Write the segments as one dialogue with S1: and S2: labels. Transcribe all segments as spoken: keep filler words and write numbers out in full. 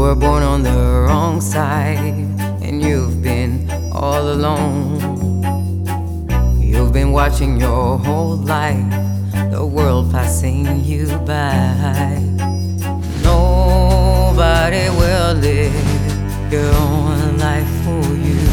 S1: were born on the wrong side, and you've been all alone. You've been watching your whole life, the world passing you by. Nobody will live your own life for you.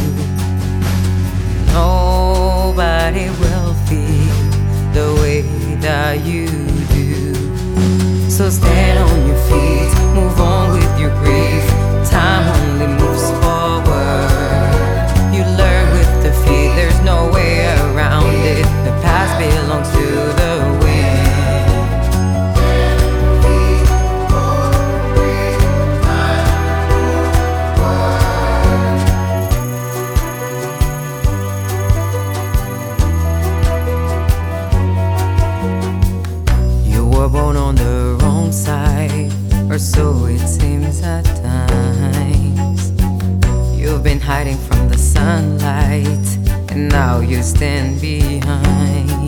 S1: Nobody will feel the way that you do. So stand on your feet, move on with your grief. Time only moves forward. You learn with defeat, there's no way around it. The past belongs to the wind. You were born on the wrong side, or so it seems at times. You've been hiding from the sunlight, and now you stand behind.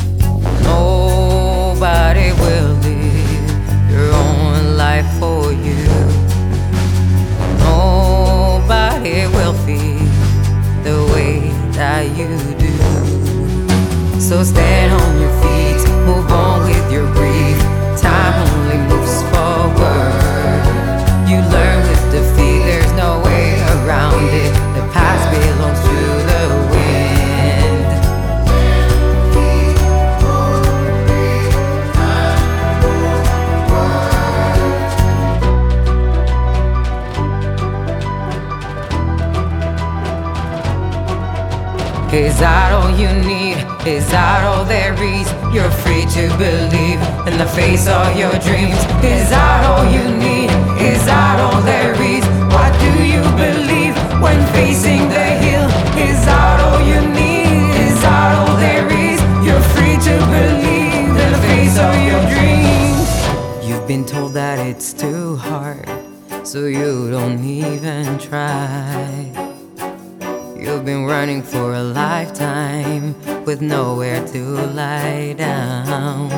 S1: Nobody will live your own life for you. Nobody will feel the way that you do. So stand on your feet, move on with your grief. Time only moves forward. You learn with defeat, there's no way around it. The past belongs to the wind. Is that all you need? Is that all there is? You're free to believe in the face of your dreams. Is that all you need? Is that all there is? What do you believe when facing the hill? Is that all you need? Is that all there is? You're free to believe in the face of your dreams. You've been told that it's too hard, so you don't even try. You've been running for a lifetime with nowhere to lie down.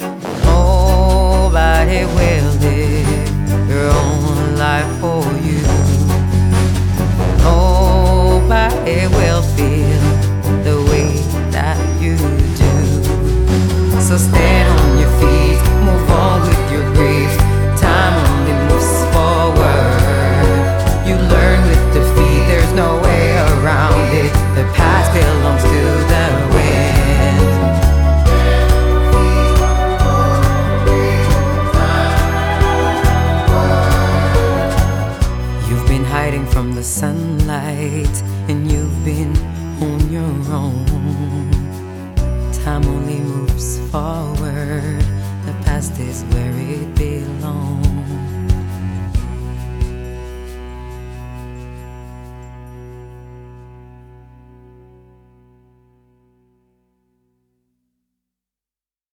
S1: Nobody will live your own life for you. Nobody will feel the way that you do. So stand on your feet, move on with your grief. Time only moves forward. You learn with defeat, there's no way around it. The past belongs to the wind. You've been hiding from the sunlight, and you've been on your own. Time only moves forward. The past is where it